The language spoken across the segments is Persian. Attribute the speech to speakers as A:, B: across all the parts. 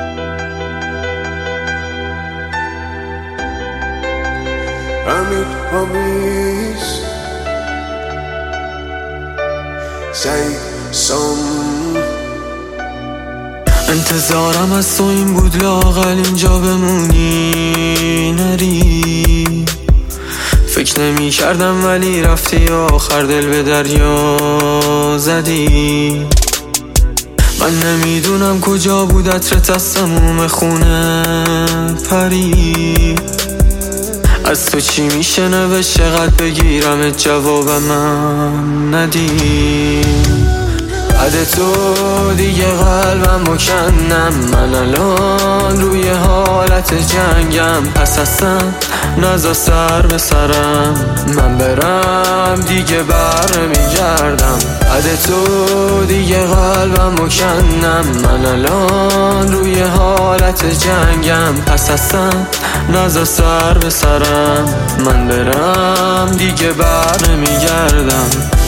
A: امید آمیز سعید سام.
B: انتظارم از تو این بود لااقل اینجا بمونی نری. فکر نمی کردم ولی رفتی آخر دل به دریا زدی. من نمیدونم کجا بود عطرت از تموم خونه پری. از تو چی میشه نوشت چقدر بگیرم جواب من ندی. بعد تو دیگه قلبم مکنم، من الان روی حالت جنگم. پس اصلا نزا سر به سرم، من برم دیگه بر نمیگردم. بعد تو دیگه قلبم مکنم، من الان روی حالت جنگم. پس اصلا نزا سر به سرم، من برم دیگه بر نمیگردم.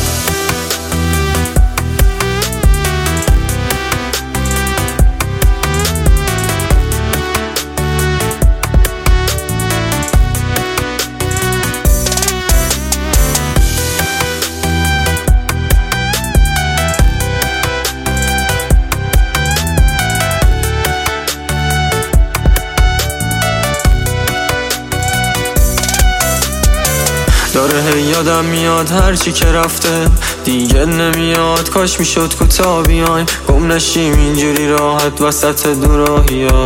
B: داره یادم میاد هرچی که رفته دیگه نمیاد. کاش میشد کوتاه بیایم گم نشیم اینجوری راحت وسط دوراهیا.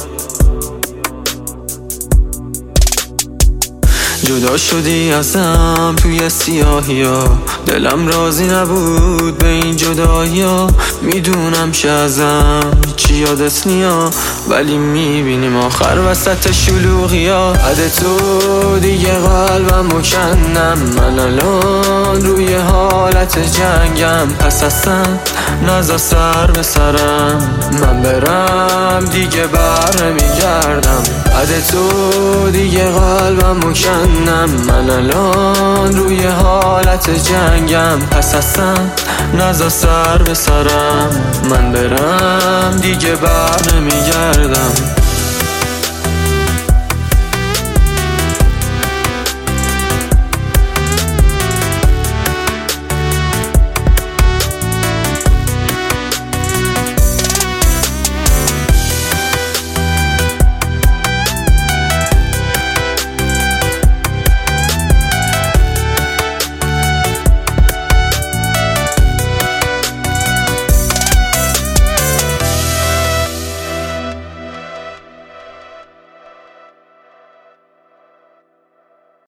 B: جدا شدی ازم توی سیاهیا، دلم راضی نبود به این جدایا. میدونم که ازم چی یادت نیا، ولی میبینیم آخر وسط شلوغیا. بعد تو دیگه قلبم مکنم، من الان روی حالت جنگم. پس اصلا نزا سر به سرم، من برم دیگه بر نمیگردم. بعد تو دیگه قلبم مکنم، من الان روی حالت جنگم. پس اصلا نزا سر به سرم، من برم دیگه بر نمیگردم.